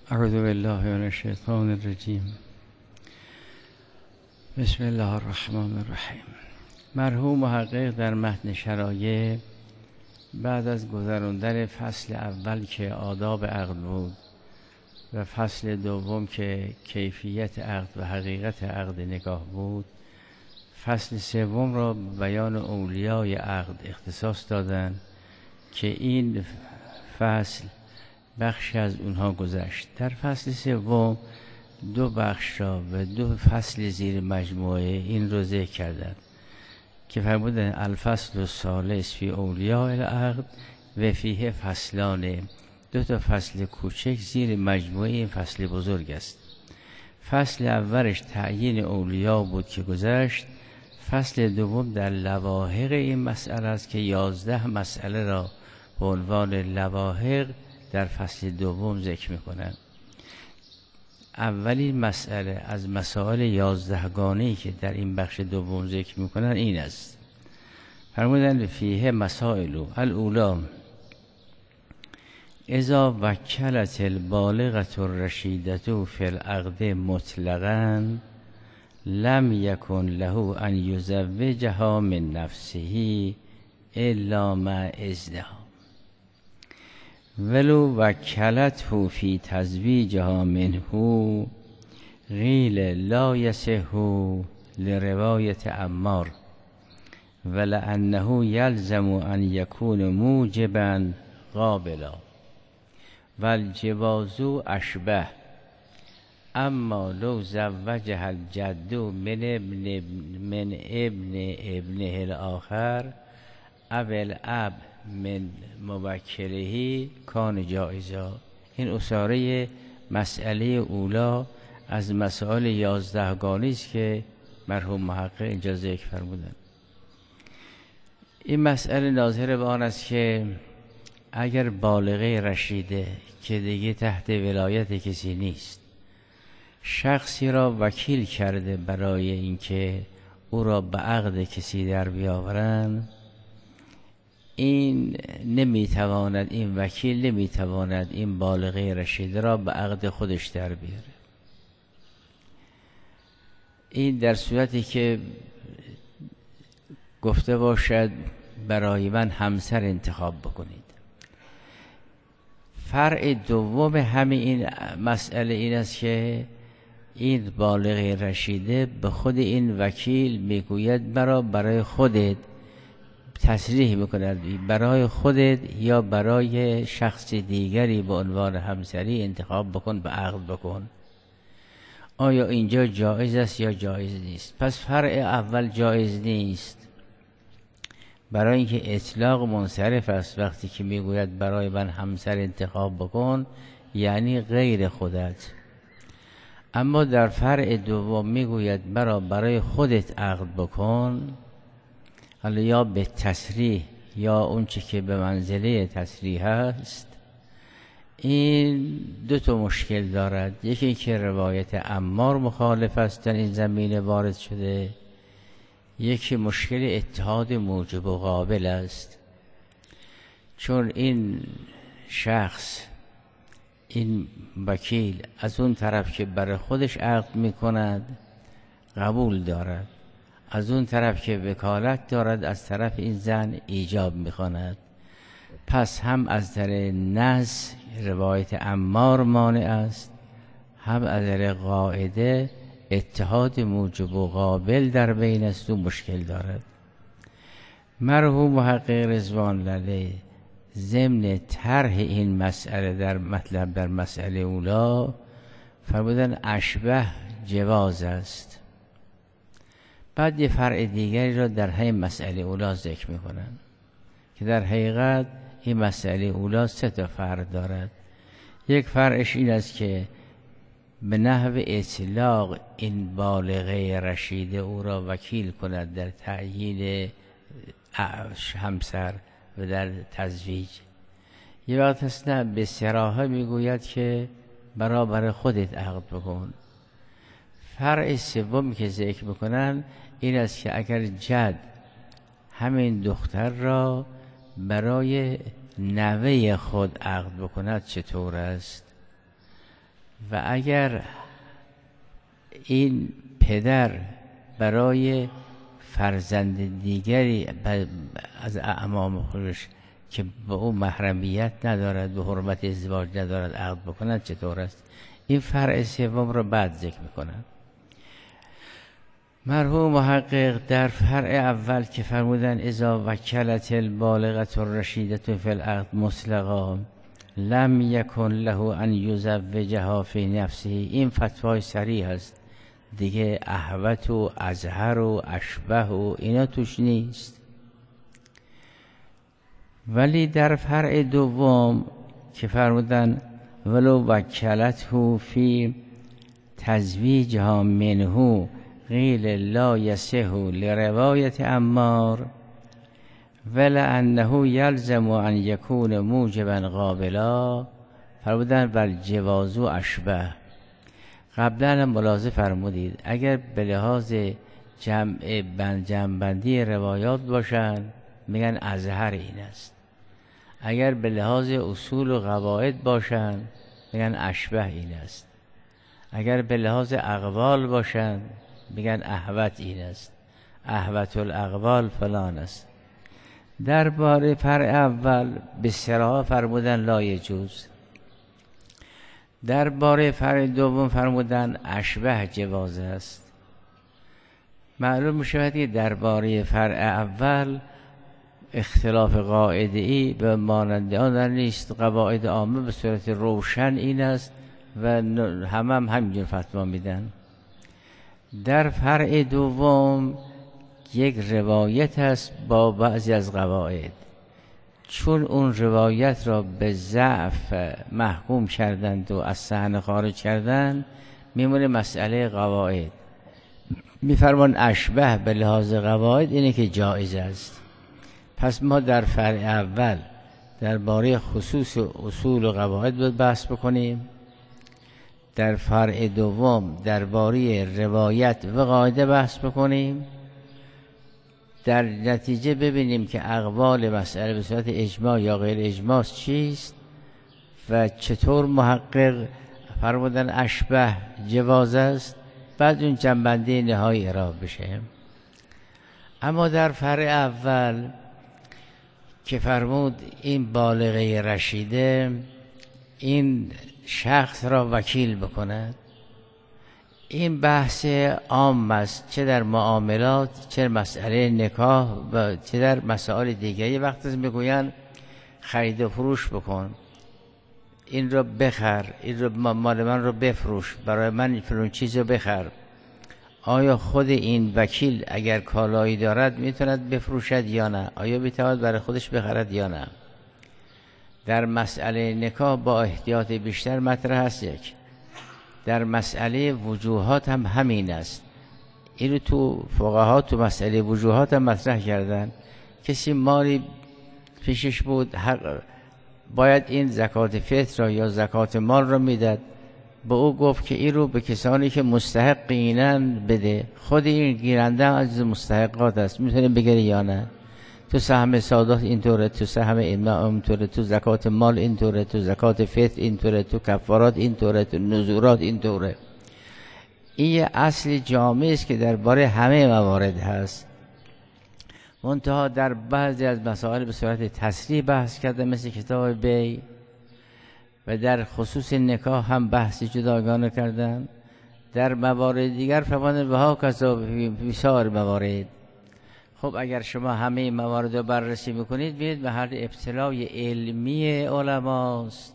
اعوذ بالله من الشیطان الرجیم. بسم الله الرحمن الرحیم. مرحوم محقق در متن شرایع بعد از گذراندن فصل اول که آداب عقد بود و فصل دوم که کیفیت عقد و حقیقت عقد نکاح بود، فصل سوم را بیان اولیای عقد اختصاص دادند که این فصل بخشی از اونها گذشت. در فصل سوم دو بخش را و دو فصل زیر مجموعه این رو ذکر کردند که فرمودند الفصل الثالث فی اولیاء العقد و فیه فصلان، دو تا فصل کوچک زیر مجموعه این فصل بزرگ است. فصل اولش تعیین اولیا بود که گذشت. فصل دوم در لواحق این مسئله است که 11 مسئله را به عنوان لواحق در فصل دوم ذکر می‌کنند. اولین مسئله از مسائل 11 گانه‌ای که در این بخش دوم ذکر می‌کنند این است. فرمودند فیه مسائل الاولی اذا وکلت البالغة الرشیدة فی العقد مطلقاً لم یکن له ان یزوجها من نفسه الا مع اذنها ولو وکلته فی تزویجها منه قیل لا یصح لروایت عمار ولانه یلزم ان یکون موجبا قابلا والجواز اشبه اما لو زوجها الجد من ابن ابنه الاخر او الاب من موکله کان جایزا. این اساره مسئله اولا از مسائل 11 گانه است که مرحوم محقق اینجا ذکر فرمودند. این مسئله ناظر به آن است که اگر بالغه رشیده که دیگه تحت ولایت کسی نیست شخصی را وکیل کرده برای اینکه او را به عقد کسی در بیاورند، این نمیتواند، این وکیل نمیتواند این بالغه رشیده را به عقد خودش در بیاره. این در صورتی که گفته باشد برای من همسر انتخاب بکنید. فرع دوم همین این مسئله این است که این بالغه رشیده به خود این وکیل میگوید برای خودت تصریح میکند برای خودت یا برای شخص دیگری به عنوان همسری انتخاب بکن، به عقد بکن. آیا اینجا جایز است یا جایز نیست؟ پس فرع اول جایز نیست برای اینکه اطلاق منصرف است. وقتی که میگوید برای من همسر انتخاب بکن یعنی غیر خودت. اما در فرع دوم میگوید برای خودت عقد بکن، حالا یا به تصریح یا اون چه که به منزله تصریح است. این دو تا مشکل دارد. یکی که روایت عمار مخالف است در این زمینه وارد شده، یکی مشکل اتحاد موجب و قابل است. چون این شخص، این وکیل از اون طرف که برای خودش عقد میکند قبول دارد، از اون طرف که وکالت دارد از طرف این زن ایجاب میخواند. پس هم از در نص روایت عمار مانع است، هم از در قاعده اتحاد موجب و قابل در بین است و مشکل دارد. مرحوم محقق رضوان علیه ضمن طرح این مسئله در مطلب در مسئله اولا فرمودن اشبه جواز است. بعد یه فرع دیگری را در همین مسئله اولا ذکر میکنن که در حقیقت این مسئله اولا 3 تا فرع دارد. یک فرعش این است که به نحو اطلاق این بالغه رشیده او را وکیل کند در تعیین همسر و در تزویج. یه وقت هست نه به صراحه میگوید که برای خودت عقد بکن. فرع سوم که ذکر میکنن این است که اگر جد همین دختر را برای نوه خود عقد بکند چطور است؟ و اگر این پدر برای فرزند دیگری از اعمام خودش که به او محرمیت ندارد، به حرمت ازدواج ندارد، عقد بکند چطور است؟ این فرع سوم را بعد ذکر میکنند. مرحوم محقق در فرع اول که فرمودن اذا وکلت البالغة الرشیدة فی العقد مطلقا لم یکن له ان یزوجها فی نفسه، این فتوای صریح است دیگه، احوت و ازهر و اشبه و اینا توش نیست. ولی در فرع دوم که فرمودن ولو وکلته فی تزویجها منه قیل لا یصح لروایت عمار ولانه یلزم ان یکون موجبا قابلا، فرمودن والجواز اشبه. قبلا ملاحظه فرمودید اگر به لحاظ جمع‌بندی روایات باشن میگن ازهر این است، اگر به لحاظ اصول و قواعد باشن میگن اشبه این است، اگر به لحاظ اقوال باشن میگن احوت این است، احوت الاقوال فلان است. درباره فرع اول به صراحت فرمودن لا یجوز، درباره فرع دوم فرمودن اشبه جواز است. معلوم میشود که درباره فرع اول اختلاف قاعده ای به مانند آن نیست، قواعد عامه به صورت روشن این است و هم همینجور فتوا میدن. در فرع دوم یک روایت است با بعضی از قواعد، چون اون روایت را به ضعف محکوم کردند و از صحنه خارج کردند، میمونه مسئله قواعد. میفرمان اشبه به لحاظ قواعد اینه که جایز است. پس ما در فرع اول درباره خصوص اصول و قواعد بحث بکنیم، در فرع دوم درباره روایت و قاعده بحث بکنیم، در نتیجه ببینیم که اقوال مسئله به صورت اجماع یا غیر اجماع چیست و چطور محقق فرمودن اشبه جواز است، بعد اون جنبنده نهایی ارائه بشه. اما در فرع اول که فرمود این بالغه رشیده این شخص را وکیل بکند، این بحث عام است، چه در معاملات، چه مسئله نکاح و چه در مسائل دیگری. وقتی میگوین خرید و فروش بکن، این رو بخر، این رو مال من رو بفروش، برای من فلان چیز رو بخر، آیا خود این وکیل اگر کالایی دارد میتوند بفروشد یا نه؟ آیا میتواند برای خودش بخرد یا نه؟ در مسئله نکاح با احتیاط بیشتر مطرح است. یک در مسئله وجوهات هم همین است، اینو تو فقها تو مسئله وجوهات هم مطرح کردن. کسی مالی پیشش بود، حق باید این زکات فطر را یا زکات مال را میداد، به او گفت که این رو به کسانی که مستحق اینن بده، خود این گیرنده از مستحقات است، میتونه بگیره یا نه؟ تو سهم سادات اینطوره، تو سهم اینا اینطوره، تو زکات مال اینطوره، تو زکات فطر اینطوره، تو کفارات اینطوره، تو نذورات اینطوره. این یه اصل جامعی است که درباره همه موارد هست. منتها در بعضی از مسائل به صورت تصریح بحث کرده، مثل کتاب بی، و در خصوص نکاح هم بحث جداگانه کردن. در موارد دیگر فرمودن و ها کذا بسیار موارد. خب اگر شما همه موارد رو بررسی میکنید، ببینید محل ابتلای علمی علماست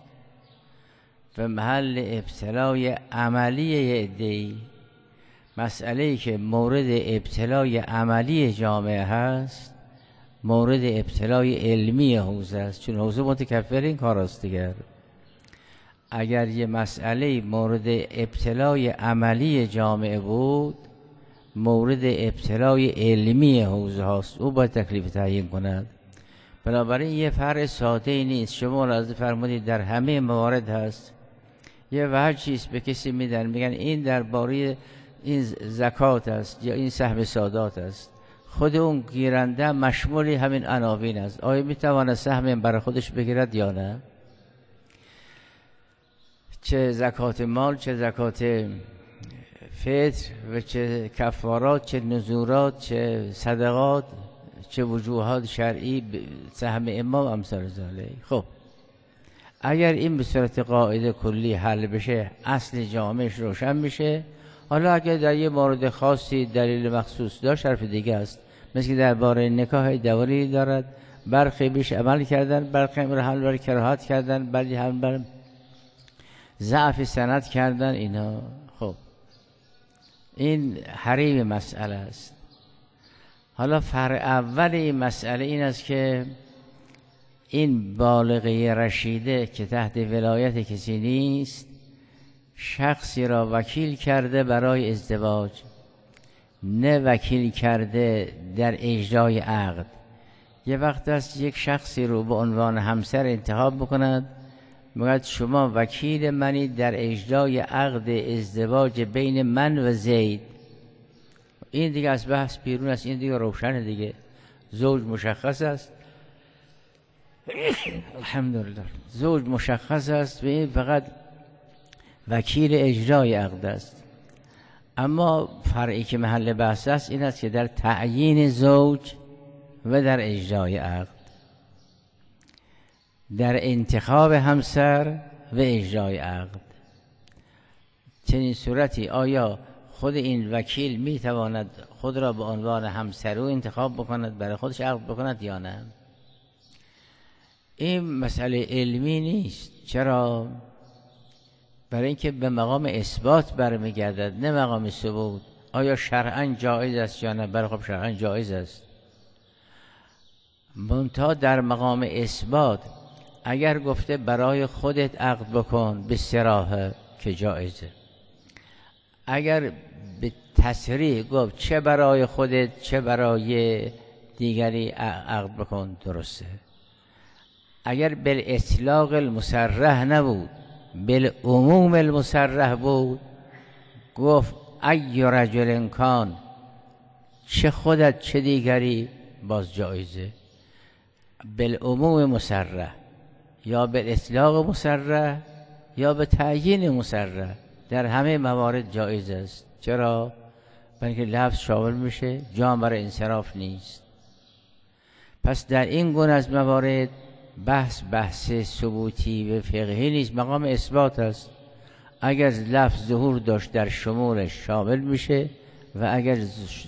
و محل ابتلای عملی عده‌ای. مسئله‌ای که مورد ابتلای عملی جامعه هست، مورد ابتلای علمی حوزه است، چون حوزه متکفر این کار است دیگر. اگر یه مسئله مورد ابتلای عملی جامعه بود، مورد ابتلای علمی حوزه هاست، او باید تکلیف تعیین کند. بنابراین یه فرع ساده ای نیست. شما لازم فرمودید در همه موارد هست. یه وجهی است به کسی میدن، میگن این درباره این زکات است یا این سهم سادات است، خود اون گیرنده مشمولی همین عناوین است، آیا میتواند سهم برای خودش بگیرد یا نه؟ چه زکات مال، چه زکات فطر و چه کفارات، چه نذورات، چه صدقات، چه وجوهات شرعی، سهم امام امثال ذالک. خب اگر این به صورت قاعده کلی حل بشه، اصل جامعش روشن میشه. حالا اگر در یه مورد خاصی دلیل مخصوص داشت حرف دیگه است، مثل که درباره نکاح دلیلی دارد، برخی بیش عمل کردن، برخی حمل بر کراهت کردن، بعضی حمل بر ضعف سند کردن. اینا خب این حریم مسئله است. حالا فرع اول این مسئله این است که این بالغه رشیده که تحت ولایت کسی نیست، شخصی را وکیل کرده برای ازدواج، نه وکیل کرده در اجرای عقد. یه وقت است یک شخصی رو به عنوان همسر انتخاب بکند، میگوید شما وکیل منی در اجرای عقد ازدواج بین من و زید. این دیگه از بحث بیرون است، این دیگه روشن دیگه، زوج مشخص است. الحمدلله زوج مشخص است و این فقط وکیل اجرای عقد است. اما فرعی که محل بحث است این است که در تعیین زوج و در اجرای عقد، در انتخاب همسر و اجرای عقد، چنین صورتی آیا خود این وکیل میتواند خود را به عنوان همسر او انتخاب بکند، برای خودش عقد بکند یا نه؟ این مسئله علمی نیست. چرا؟ برای اینکه به مقام اثبات برمیگردد، نه مقام ثبوت. آیا شرعاً جایز است یا نه؟ برای خب شرعاً جایز است، منتها در مقام اثبات اگر گفته برای خودت عقد بکن به صراحه که جایزه، اگر به تصریح گفت چه برای خودت چه برای دیگری عقد بکن درسته. اگر بالاطلاق المصرح نبود، بالعموم المصرح بود، گفت ای رجل کان، چه خودت چه دیگری، باز جایزه. بالعموم مصرح یا بالاطلاق مصرح یا به تعیین مصرح، در همه موارد جایز است. چرا؟ برای اینکه لفظ شامل میشه، جا برای انصراف نیست. پس در این گونه از موارد بحث ثبوتی و فقهی نیست، مقام اثبات است. اگر لفظ ظهور داشت در شمولش شامل میشه و اگر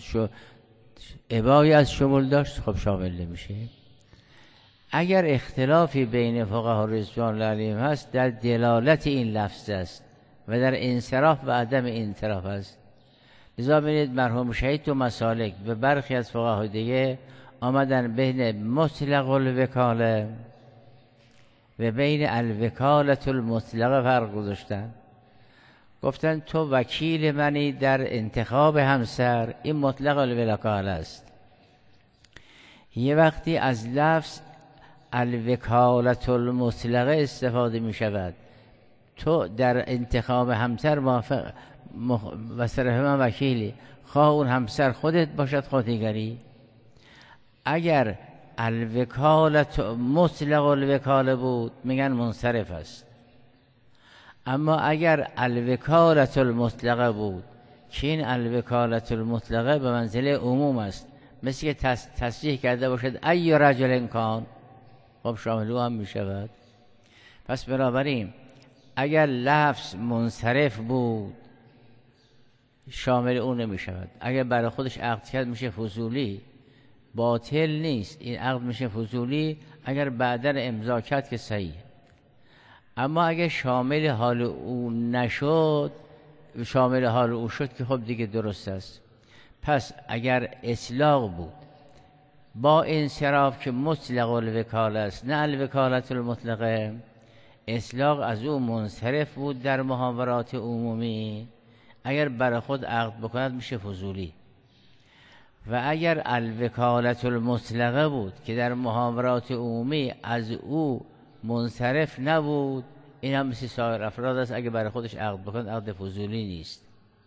ابایی از شمول داشت خب شامل نمیشه. اگر اختلافی بین فقها رضوان الله علیهم هست در دلالت این لفظ است و در انصراف و عدم انصراف است. لذا ببینید مرحوم شهید تو مسالک و برخی از فقهای دیگه آمدن بین مطلق الوکاله و بین الوکالة المطلقه فرق گذاشتن. گفتن تو وکیل منی در انتخاب همسر، این مطلق الوکاله است. یه وقتی از لفظ الوکالة المطلقه استفاده می شود، تو در انتخاب همسر موافق و صرف من وکیلی، خواه اون همسر خودت باشد خواه دیگری. اگر الوکالت مطلق الوکاله بود میگن منصرف است. اما اگر الوکالت المطلقه بود که این الوکالت المطلقه به منزله عموم است، مثل که تصریح کرده باشد ای رجل کان، خب شامل او هم می شود. پس بنابراین اگر لفظ منصرف بود شامل او نمی شود. اگر برای خودش عقد کرد میشه فضولی، باطل نیست، این عقد میشه فضولی. اگر بعداً امضا کرد که صحیح. اما اگر شامل حال او نشد، شامل حال او شد که خب دیگه درست است. پس اگر اطلاق بود با انصراف که مطلق الوکاله است نه الوکالت المطلقه، اطلاق از او منصرف بود در محاورات عمومی، اگر برای خود عقد بکند میشه فضولی. و اگر الوکالت المطلقه بود که در محاورات عمومی از او منصرف نبود، این هم مثل سایر افراد است، اگر برای خودش عقد بکند عقد فضولی نیست.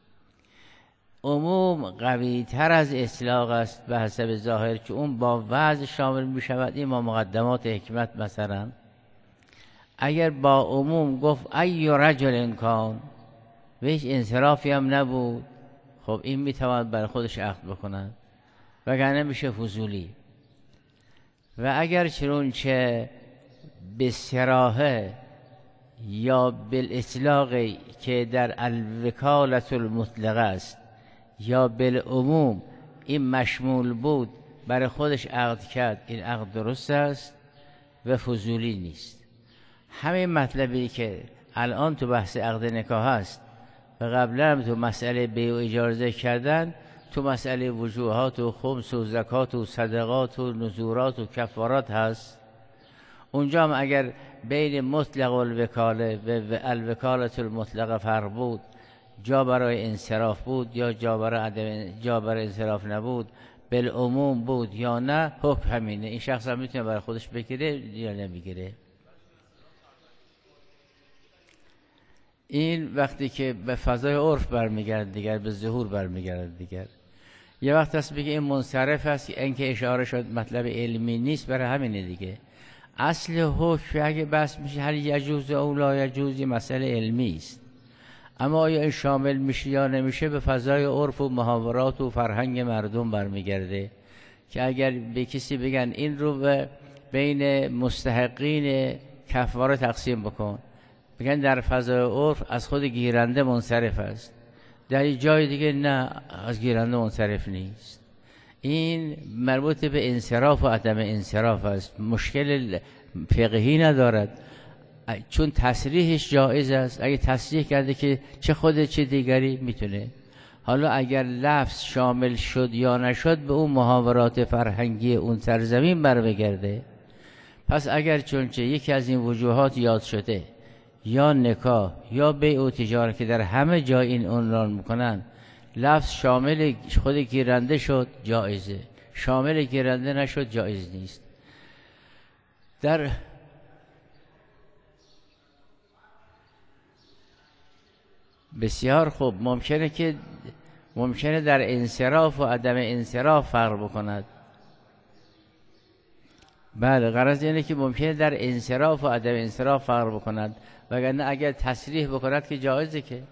عموم قوی تر از اطلاق است به حسب ظاهر، که اون با وضع شامل می شود. این ما مقدمات حکمت مثلا اگر با عموم گفت ای رجل کان و هیچ انصرافی هم نبود، خب این میتواند برای خودش عقد بکند، وگرنه میشه فضولی. و اگر چنانچه به صراحه یا بالاطلاق که در الوکالة المطلقه است یا بالعموم این مشمول بود برای خودش عقد کرد، این عقد درست است و فضولی نیست. همین مطلبی که الان تو بحث عقد نکاح است و قبلا هم تو مسئله بیع و اجاره کردن، تو مسئله وجوهات و خمس و زکات و صدقات و نذورات و کفارات هست. اونجا هم اگر بین مطلق الوکاله و الوکالة المطلقه فرق بود، جا برای انصراف بود یا جا برای انصراف نبود، بالعموم بود یا نه، حکم همینه. این شخص هم میتونه برای خودش بگیره یا نمیگیره. این وقتی که به فضای عرف برمیگرد دیگر، به ظهور برمیگرد دیگر. یه وقت هست بگه این منصرف است، این که اشاره شد مطلب علمی نیست، برای همینه دیگه. اصل حکم اگه بحث میشه هل یجوز او لا یجوز، یه مسئله علمی است. اما آیا این شامل میشه یا نمیشه به فضای عرف و محاورات و فرهنگ مردم برمیگرده که اگر به کسی بگن این رو به بین مستحقین کفاره تقسیم بکن، بگن در فضای عرف از خود گیرنده منصرف است، در جای دیگه نه از گیرنده منصرف نیست. این مربوط به انصراف و عدم انصراف است، مشکل فقهی ندارد، چون تصریحش جایز است. اگه تصریح کرده که چه خود چه دیگری میتونه. حالا اگر لفظ شامل شد یا نشد به اون محاورات فرهنگی اون سرزمین برمیگرده. پس اگر چونچه یکی از این وجوهات یاد شده، یا نکاح یا بیع و تجارت که در همه جای این عنوان میکنن، لفظ شامل خود گیرنده شد جایزه، شامل گیرنده نشد جایز نیست. در بسیار خوب ممکنه در انصراف و عدم انصراف فرق بکند. بله، غرض اینه که ممکنه در انصراف و عدم انصراف فرق بکند، وگرنه اگر تصریح بکند که جایزه. که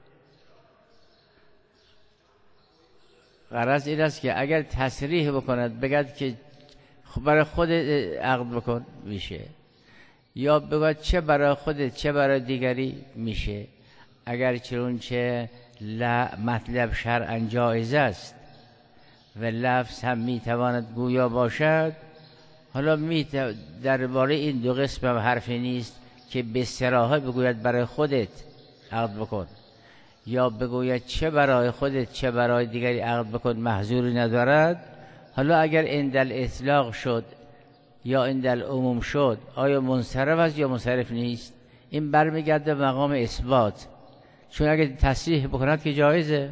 غرض این است که اگر تصریح بکند بگد که برای خود عقد بکن میشه، یا بگد چه برای خودت چه برای دیگری میشه. اگر چنانچه مطلب شرعاً جایز است و لفظ هم میتواند گویا باشد، حالا درباره این دو قسم هم حرفی نیست که به صراحت بگوید برای خودت عقد بکن یا بگوید چه برای خودت چه برای دیگری عقد بکن، محظوری ندارد. حالا اگر اندل اطلاق شد یا اندل عموم شد، آیا منصرف است یا منصرف نیست؟ این برمیگرده مقام اثبات. چون اگر تصریح بکند که جایزه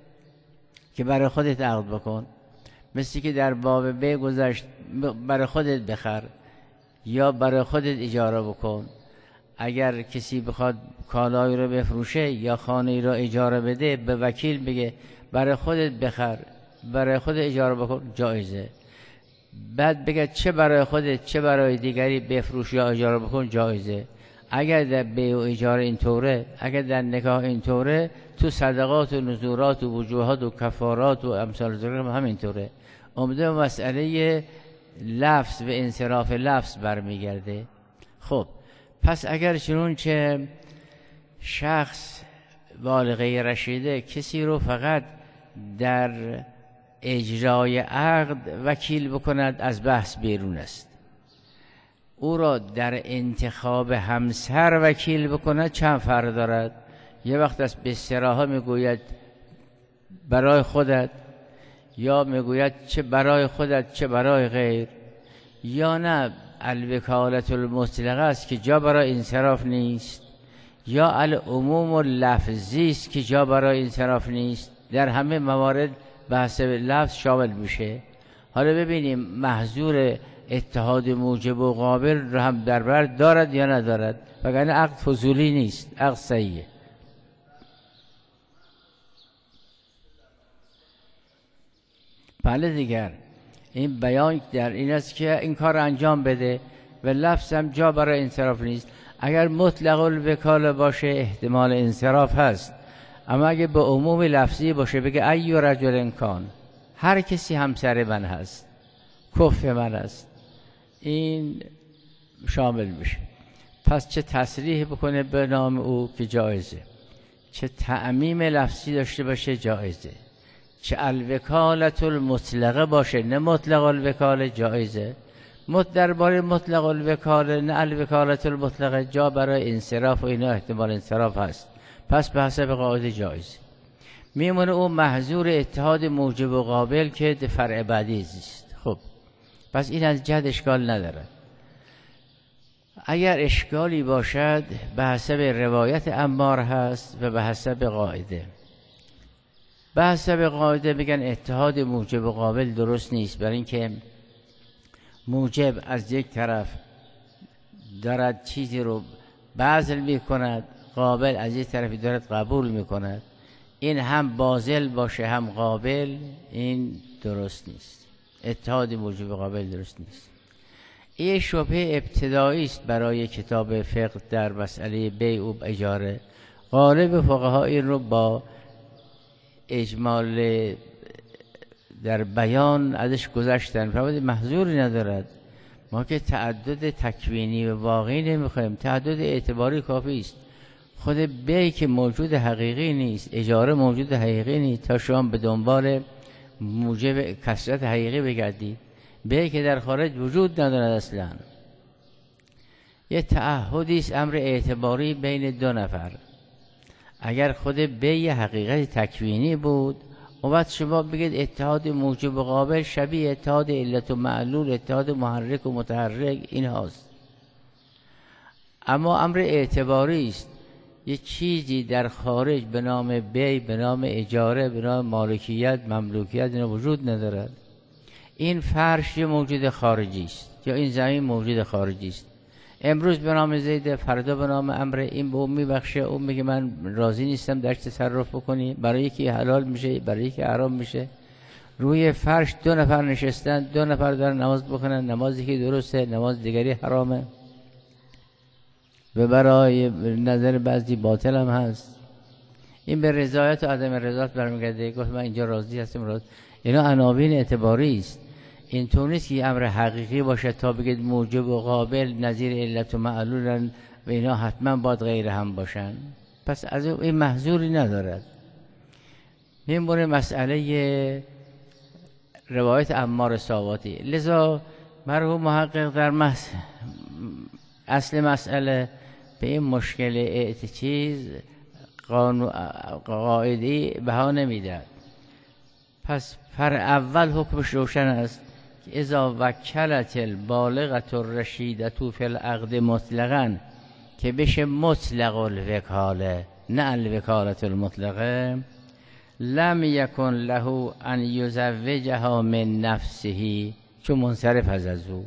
که برای خودت عقد بکن، مثل که در باب بیع گذشت برای خودت بخر یا برای خودت اجاره بکن. اگر کسی بخواد کالایی رو بفروشه یا خانه‌ای رو اجاره بده، به وکیل بگه برای خودت بخر برای خودت اجاره بکن، جایزه. بعد بگه چه برای خودت چه برای دیگری بفروش یا اجاره بکن، جایزه. اگر در بیع و اجاره اینطوره، اگر در نکاح اینطوره، تو صدقات و نذورات و وجوهات و کفارات و امثال ذلک هم همینطوره. عمده مسئله لفظ و انصراف لفظ برمیگرده. خب پس اگر چنانچه شخص بالغه رشیده کسی رو فقط در اجرای عقد وکیل بکند، از بحث بیرون است. او را در انتخاب همسر وکیل بکند، چند فرق دارد. یه وقت است به صراحت میگوید برای خودت، یا میگوید چه برای خودت چه برای غیر، یا نه الوکالة المطلقه است که جا برای انصراف نیست، یا العموم اللفظی است که جا برای انصراف نیست. در همه موارد بحث لفظ شامل میشه. حالا ببینیم محظور اتحاد موجب و قابل رو هم در بر دارد یا ندارد، وگرنه عقد فضولی نیست، عقد صحیحه. بله دیگر، این بیان در این است که این کار انجام بده و لفظ هم جا برای انصراف نیست. اگر مطلق الوکاله باشه احتمال انصراف هست، اما اگه به عموم لفظی باشه بگه ای رجل کان، هر کسی همسر من هست، کف من هست، این شامل میشه. پس چه تصریح بکنه به نام او که جایزه، چه تعمیم لفظی داشته باشه جایزه، چه الوکالت المطلقه باشه نه مطلق الوکاله جایزه. درباره مطلق الوکاله نه الوکالت المطلقه جا برای انصراف و اینا احتمال انصراف هست، پس به حسب قاعده جایزه. میمونه اون محظور اتحاد موجب و قابل که فرع بعدی زیست. خب پس این از جهت اشکال نداره. اگر اشکالی باشد به حسب روایت عمار هست و به حسب قاعده. به حسب قاعده میگن اتحاد موجب و قابل درست نیست، برای اینکه موجب از یک طرف دارد چیزی رو بذل میکند، قابل از یک طرفی دارد قبول میکند. این هم باذل باشه هم قابل، این درست نیست. اتحاد موجب و قابل درست نیست. این شبهه ابتدایی است برای کتاب فقه در مسئله بیع و اجاره. غالب فقها این رو با اجمال در بیان ازش گذشتن، فرمود محظوری ندارد. ما که تعدد تکوینی و واقعی نمیخوایم، تعدد اعتباری کافی است. خود بیع که موجود حقیقی نیست، اجاره موجود حقیقی نیست، تا شما به دنبال موجب کثرت حقیقی بگردید. بیع که در خارج وجود ندارد اصلا. یه تعهدی است، امر اعتباری بین دو نفر. اگر خود بیع حقیقت تکوینی بود، و بعد شما بگید اتحاد موجب و قابل شبیه اتحاد علت و معلول، اتحاد محرک و متحرک، این هاست. اما امر اعتباری است، یه چیزی در خارج به نام بیع، به نام اجاره، به نام مالکیت، مملوکیت، اینا وجود ندارد. این فرش یه موجود خارجی است، یا این زمین موجود خارجی است. امروز به نام زید، فردا به نام امر، این به اون میبخشه، اون میگه من راضی نیستم درش تصرف بکنی، برای یکی حلال میشه، برای یکی حرام میشه. روی فرش دو نفر نشستن، دو نفر دارن نماز بخونن، نمازی که درسته، نماز دیگری حرامه و برای نظر بعضی باطل هم هست. این به رضایت و عدم رضایت برمیگرده. گفت من اینجا راضی هستم، راضی. اینا عناوین اعتباری است. این طور نیست که امر حقیقی باشه تا بگید موجب و قابل نظیر علت و معلولن و اینا حتما باید غیر هم باشن. پس از این محظوری ندارد. میمونه مسئله روایت عمار ساواتی. لذا مرحوم محقق در اصل مسئله به این مشکل چیز قاعدی بها نمیداد. پس پر اول حکمش روشن است که اذا وکلت البالغة الرشیدة فی العقد مطلقا، که بشه مطلق الوکاله نه الوکالت المطلقه، لم یکن له ان یزوجها من نفسه، چون منصرف از او،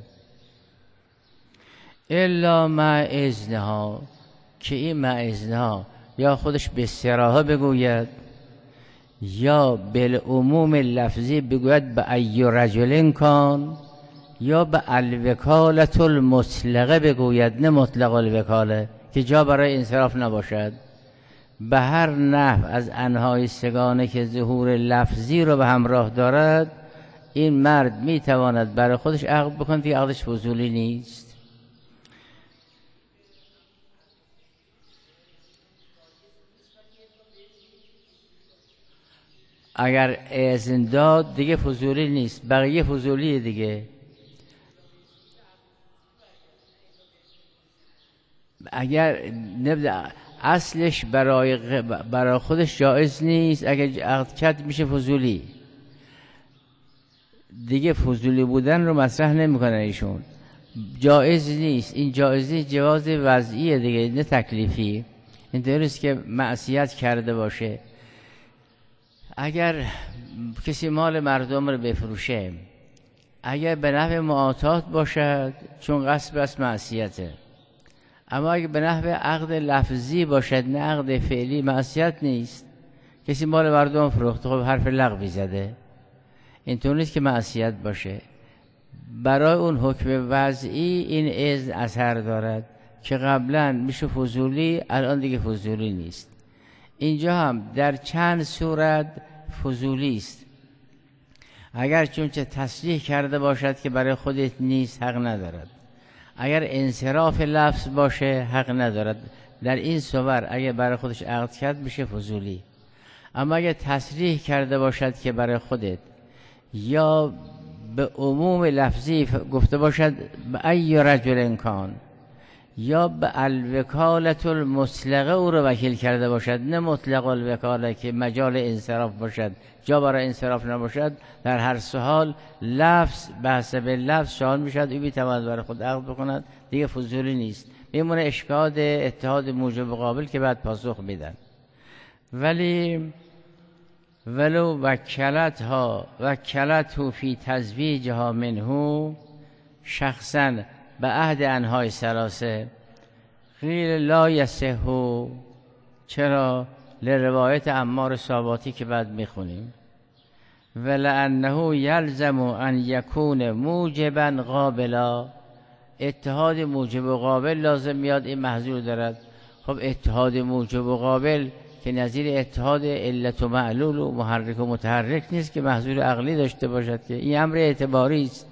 الا مع اذنها، که این مع اذنها یا خودش به صراحه بگوید یا بالعموم لفظی بگوید به ای رجل کان، یا به الوکالت المطلقه بگوید نه مطلق الوکاله، که جا برای انصراف نباشد. به هر نحو از انهای سگانه که ظهور لفظی رو به همراه دارد، این مرد میتواند برای خودش عقد بکند که عقدش فضولی نیست. اگر اذن داد دیگه فضولی نیست، بقیه فضولیه دیگه. اگر اصلش برای خودش جایز نیست، اگر عقد کرد میشه فضولی دیگه. فضولی بودن رو مطرح نمیکنن ایشون. جایز نیست، این جایزی جواز وضعیه دیگه نه تکلیفی. این درست که معصیت کرده باشه. اگر کسی مال مردم رو بفروشه، اگر به نحو معاطات باشد چون غصب است معصیته، اما اگر به نحو عقد لفظی باشد نه عقد فعلی، معصیت نیست. کسی مال مردم فروخت، خب حرف لغوی زده، اینطور نیست که معصیت باشه. برای اون حکم وضعی این اذن اثر دارد. که قبلا میشه فضولی، الان دیگه فضولی نیست. اینجا هم در چند صورت فضولی است. اگر چونچه تصریح کرده باشد که برای خودت نیست حق ندارد، اگر انصراف لفظ باشه حق ندارد. در این صور اگر برای خودش عقد کرد میشه فضولی. اما اگر تصریح کرده باشد که برای خودت، یا به عموم لفظی گفته باشد به ای رجل کان، یا به الوکالت المطلقه او رو وکیل کرده باشد، نه مطلق الوکاله که مجال انصراف باشد جا برای انصراف نباشد، در هر حال لفظ به حسب لفظ شامل میشد، او میتواند برای خود عقد بکند، دیگه فضولی نیست. میمونه اشکال اتحاد موجب قابل که بعد پاسخ میدن. ولی ولو وکلته فی تزویجها منه شخصا به عهد انهای ثلاثه قیل لا یصح. چرا؟ لروایت عمار صاباتی که بعد میخونیم. ولانه یلزم ان یکون موجبا قابلا، اتحاد موجب و قابل لازم میاد، این محظور دارد. خب اتحاد موجب و قابل که نظیر اتحاد علت و معلول و محرک و متحرک نیست که محظور عقلی داشته باشد، که این امر اعتباری است.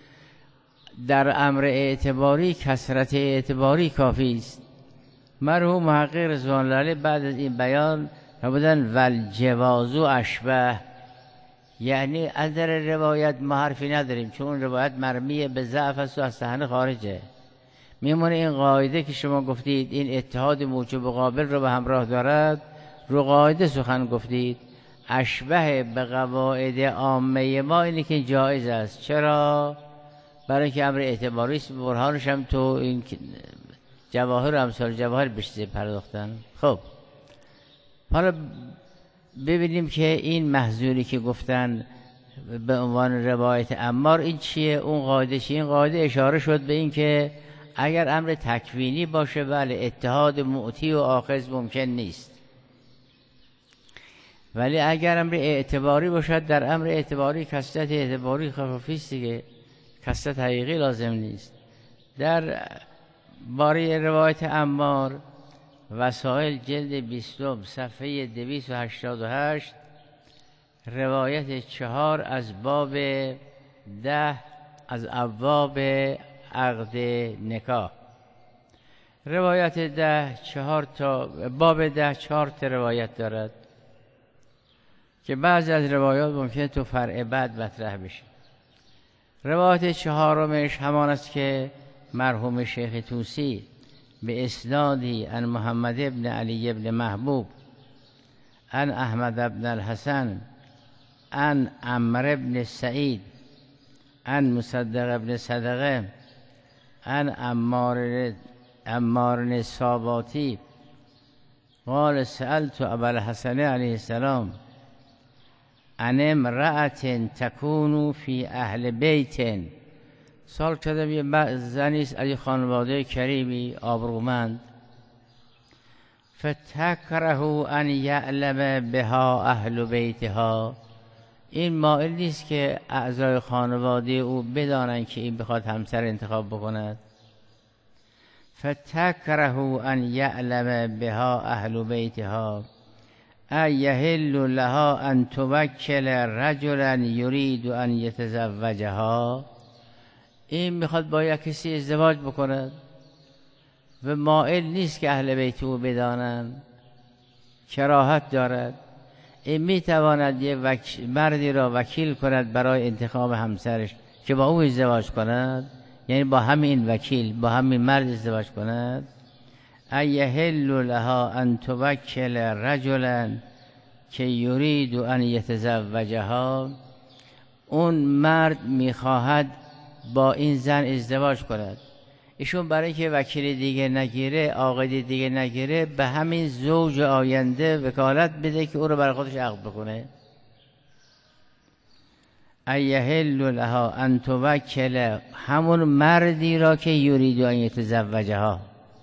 در امر اعتباری کثرت اعتباری کافی است. مرحوم محقق رضوان الله علیه بعد از این بیان فرمودن والجواز اشبه، یعنی از در روایت ما حرفی نداریم، چون روایت مرمی به ضعف است و از صحنه خارجه. میمونه این قاعده که شما گفتید این اتحاد موجب و قابل رو به همراه دارد، رو قاعده سخن گفتید. اشبه به قواعد عامه ما اینه که جایز است. چرا؟ برای اینکه امر اعتباری است. برهانش هم تو این جواهر و امثال جواهر بشته پرداختن. خب حالا ببینیم که این محظوری که گفتن به عنوان روایت عمار این چیه، اون قاعده چیه. این قاعده اشاره شد به این که اگر امر تکوینی باشه بله اتحاد معطی و آخذ ممکن نیست، ولی اگر امر اعتباری باشد، در امر اعتباری کثرت اعتباری خفیفی است دیگه، کثرت حقیقی لازم نیست. در باره روایت عمار وسائل جلد 20 صفحه 288 روایت 4 از باب 10 از ابواب عقد نکاح. روایت 10 4 تا باب 10 4 تا روایت دارد که بعضی از روایات ممکنه تو فرع بعد مطرح بشه. روایت 4 همان است که مرحوم شیخ طوسی به اسنادی عن محمد ابن علی ابن محبوب عن احمد ابن الحسن عن عمر ابن سعید عن مصدق ابن صدقه عن عمار الصاباتی قال سألت ابا الحسن علیه السلام عن امرأة تكون فی اهل بیت. سال کردم یه زنی است از خانواده کریمی آبرومند، فتکره ان یعلم بها اهل بیتها، این مایل نیست که اعضای خانواده او بدانن که این بخواد همسر انتخاب بکند. فتکره ان یعلم بها اهل بیتها ایحل لها ان توکل رجلا یرید ان یتزوجها، این میخواد با یک کسی ازدواج بکند و مائل نیست که اهل بیت او بدانن، کراهت دارد. این میتواند یه مردی را وکیل کند برای انتخاب همسرش که با او ازدواج کند، یعنی با همین وکیل با همین مرد ازدواج کند. ایحل لها ان توکل رجلا که یرید ان یتزوجها، اون مرد میخواهد با این زن ازدواج کند، ایشون برای که وکیل دیگه نگیره، عاقد دیگه نگیره، به همین زوج آینده وکالت بده که او رو برای خودش عقد بکنه. ایحل لها ان توکل، همون مردی را که یرید ان یتزوجها،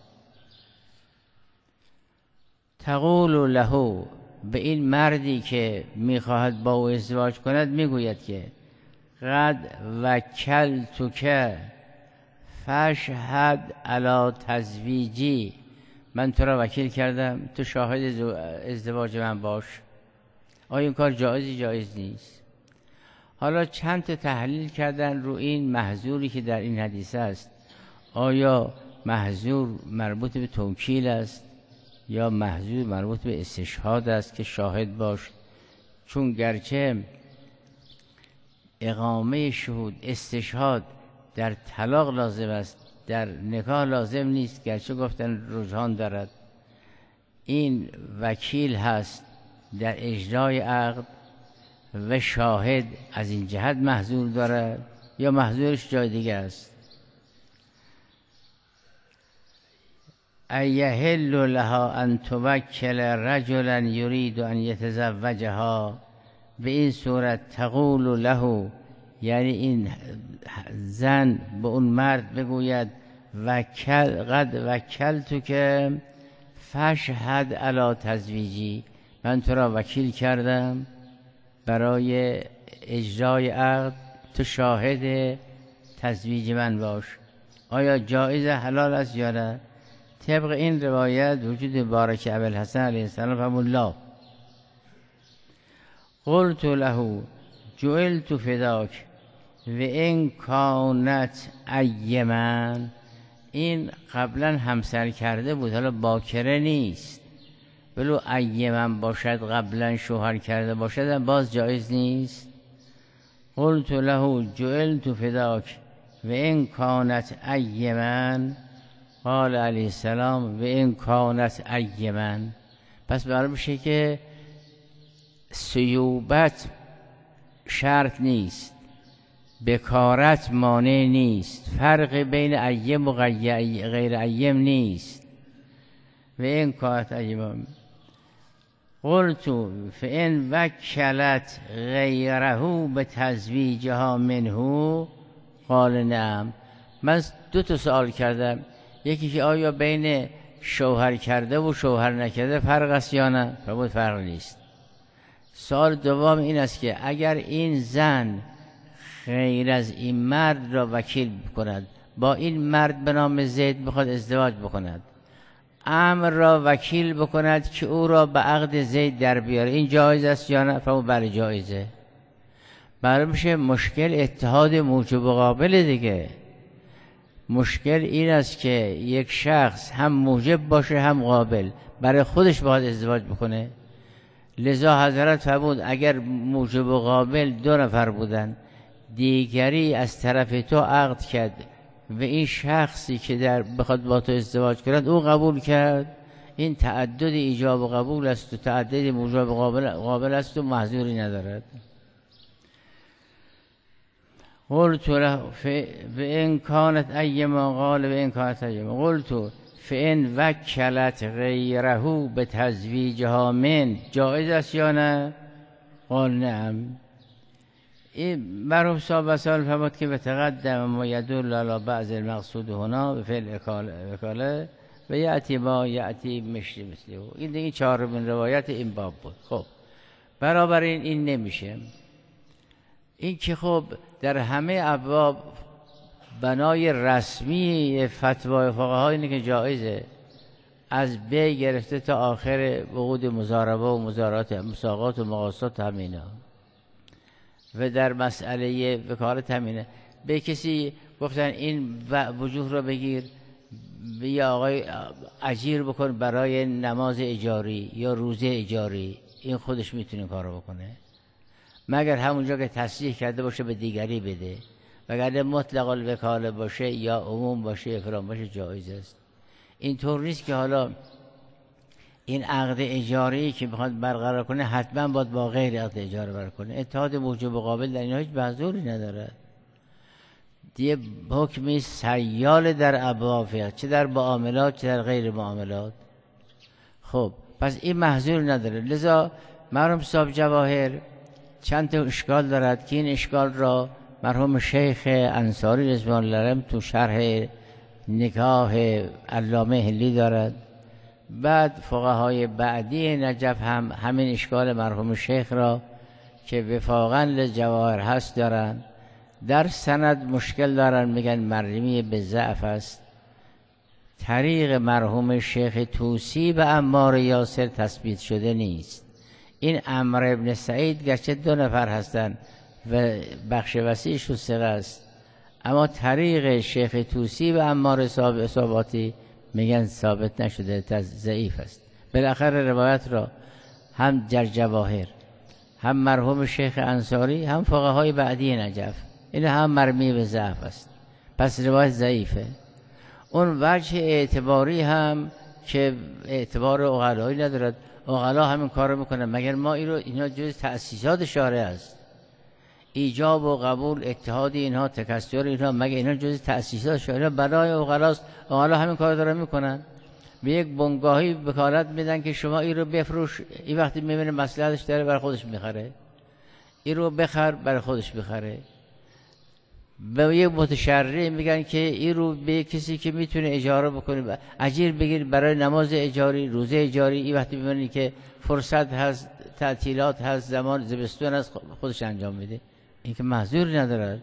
تقول له، به این مردی که میخواهد با او ازدواج کند میگوید که قد وکلتک فشهد علی تزویجی، من تو را وکیل کردم تو شاهد ازدواج من باش. آیا این کار جایزی؟ جایز نیست. حالا چند تا تحلیل کردن رو این محظوری که در این حدیث است. آیا محظور مربوط به توکیل است یا محظور مربوط به استشهاد است که شاهد باش؟ چون گرچه اقامه شهود استشهاد در طلاق لازم است، در نکاح لازم نیست، گرچه گفتن رجحان دارد. این وکیل هست در اجرای عقد و شاهد از این جهت محظور دارد یا محظورش جای دیگه است. ایحل لها ان توکل رجلا یرید ان یتزوجها، به این صورت تقول له، یعنی این زن به اون مرد بگوید قد وکلتو که فشهد علی تزویجی، من تو را وکیل کردم برای اجرای عقد، تو شاهد تزویج من باش. آیا جایز حلال است یا نه؟ طبق این روایت وجود بارک ابوالحسن علیه السلام فرمود لا. قلت له جعلت فداک و این کانت ایمن، این قبلا همسر کرده بود، حالا باکره نیست، ولو ایمن باشد قبلا شوهر کرده باشد باز جایز نیست. قلت له جعلت فداک و این کانت ایمن، قال علیه السلام و این کانت ایمن. پس معلوم میشه که سیوبت شرط نیست، بکارت مانع نیست، فرق بین ایم و غیر ایم نیست. و این کانت ایمن. قلت فإن وکلت غیره به تزویجها منه، قال نعم. من دو تا سوال کردم، یکی که آیا بین شوهر کرده و شوهر نکرده فرق است یا نه؟ فرمود فرق نیست. سوال دوم این است که اگر این زن غیر از این مرد را وکیل بکند، با این مرد به نام زید بخواد ازدواج بکند، امر را وکیل بکند که او را به عقد زید در بیاره، این جایز است یا نه؟ فرمود بله جایزه. معلوم میشه مشکل اتحاد موجب و قابل دیگه. مشکل این است که یک شخص هم موجب باشه هم قابل، برای خودش باید ازدواج بکنه. لذا حضرت فرمود اگر موجب و قابل دو نفر بودن، دیگری از طرف تو عقد کرد و این شخصی که بخواد با تو ازدواج کرد او قبول کرد، این تعدد ایجاب و قبول است و تعدد موجب و قابل است و محظوری ندارد. قلت له فإن كانت أيما، قال وإن كانت أيما. قلت فإن وکلت غیره به تزویجها من، جایز است یا نه؟ قال نعم. این مرحوم صاحب وسائل فرمود که بتقدم ما یدل علی بعض المقصود هنا به فعل وکاله و یأتی ما یأتی مثله. این دیگه چهارمین روایت این باب بود. خب برابر این نمیشه. این که خب در همه ابواب بنای رسمی فتوای فقها اینه که جایزه، از بی گرفته تا آخر عقود مضاربه و مضارات مساقات و مقاصات همینا، و در مسئله وکالت همینه. به کسی گفتن این وجوه رو بگیر یا آقای اجیر بکن برای نماز اجاری یا روزه اجاری، این خودش میتونه کارو بکنه، مگر همونجا که تصریح کرده باشه به دیگری بده. وگرنه مطلق الوکاله باشه یا عموم باشه یا فلان باشه جایز است. اینطور نیست که حالا این عقد اجاری که بخواد برقرار کنه حتما باید با غیر عقد اجاره برقرار کنه. اتحاد موجب و قابل در اینها هیچ محظوری نداره. دیگه حکمی سیال در ابواب فقه، چه در معاملات چه در غیر معاملات. خب پس این محظور نداره. لذا مرحوم صاحب جواهر چند تا اشکال دارد که این اشکال را مرحوم شیخ انصاری رضوان الله علیه تو شرح نکاح علامه هلی دارد. بعد فقهای بعدی نجف هم همین اشکال مرحوم شیخ را که وفاقاً لجواهر هست دارند. در سند مشکل دارن، میگن مرمی به ضعف است. طریق مرحوم شیخ طوسی به عمار یاسر تثبیت شده نیست. این عمرو ابن سعید گرچه 2 نفر هستن و بخش وسیعش رو ثقه است، اما طریق شیخ طوسی به عمار اصاباتی میگن ثابت نشده، ضعیف است. بالاخره روایت را هم در جواهر، هم مرحوم شیخ انصاری، هم فقهای بعدی نجف، این هم مرمی به ضعف است، پس روایت ضعیفه. اون وجه اعتباری هم که اعتبار عقلایی ندارد، عقلا همین کار رو میکنن، مگر ما اینا جز تأسیسات شارع است، ایجاب و قبول، اتحاد اینها، تکثر اینها، مگر اینا جز تأسیسات شارع برای عقلاست؟ عقلا همین کار دارن میکنن، به یک بنگاهی وکالت میدن که شما این رو بفروش، این وقتی میبینه مصلحتش داره برای خودش میخره، این رو بخر برای خودش بخره. به یک متشرع میگن که این رو به کسی که میتونه اجاره بکنه اجیر بگیر برای نماز اجاری، روزه اجاری، این وقتی میبینی که فرصت هست، تعطیلات هست، زمان زمستون هست، خودش انجام میده، این که محظوری ندارد.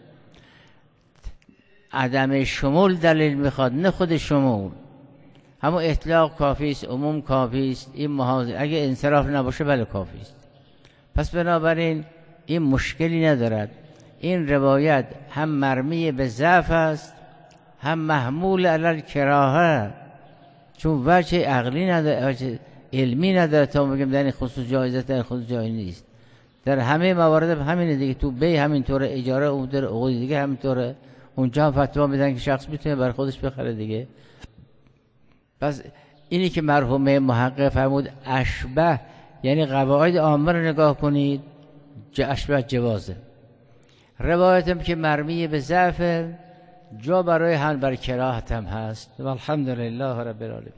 عدم شمول دلیل میخواد، نه خود شمول. همون اطلاق کافی است، عموم کافی است، این محاضر اگه انصراف نباشه بله کافی است. پس بنابراین این مشکلی ندارد. این روایت هم مرمی به ضعف است، هم محمول علی الکراهه، چون وجه عقلی نداره، وجه علمی نداره تا بگیم در این خصوص جایزه، در این خصوص جایز نیست. در همه موارد همینه دیگه، تو بی همینطوره، اجاره اون در عقود دیگه همینطوره، اونجا هم فتوا میدن که شخص میتونه برای خودش بخره دیگه. پس اینی که مرحوم محقق فرمود اشبه، یعنی قواعد عامه رو نگاه کنید، اشبه جوازه. روایتم که مرمی به ضعف، جا برای حل بر کراهت هم هست. والحمدلله رب العالمین.